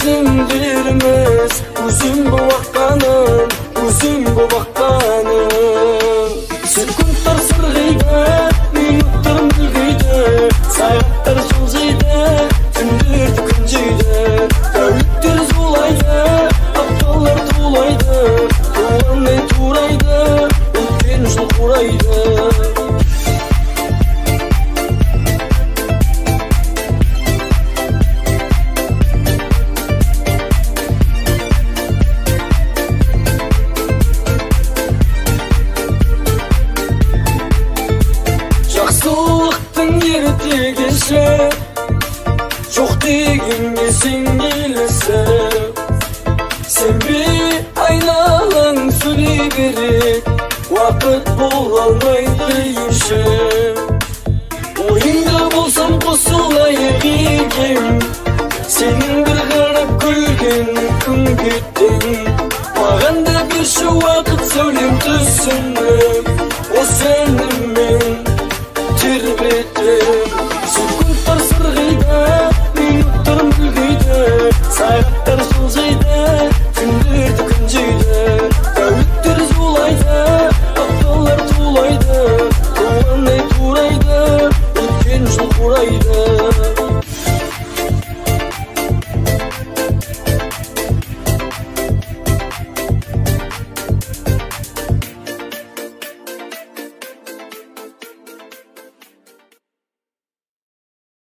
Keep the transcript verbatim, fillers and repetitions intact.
Gözüm vermez, uzun bu bakkanım, uzun bu bakkanım. Sekundlar sırgıydı, minutlar mülgüydü, saatler жылжıydı, tündür күнжүйді. Тәуліктер зулайды, апталар тулайды, туғаннай турайды, өткен жыл қурайды. Жақсылықтың ертегісі, жоқ дегенге сен келісіп. Сенбе айналаң сөйлей берек, уақыт бола алмайды ешім. Ойыңда болсам қосылайық екем, сенің бір қарап күлген күн кетті.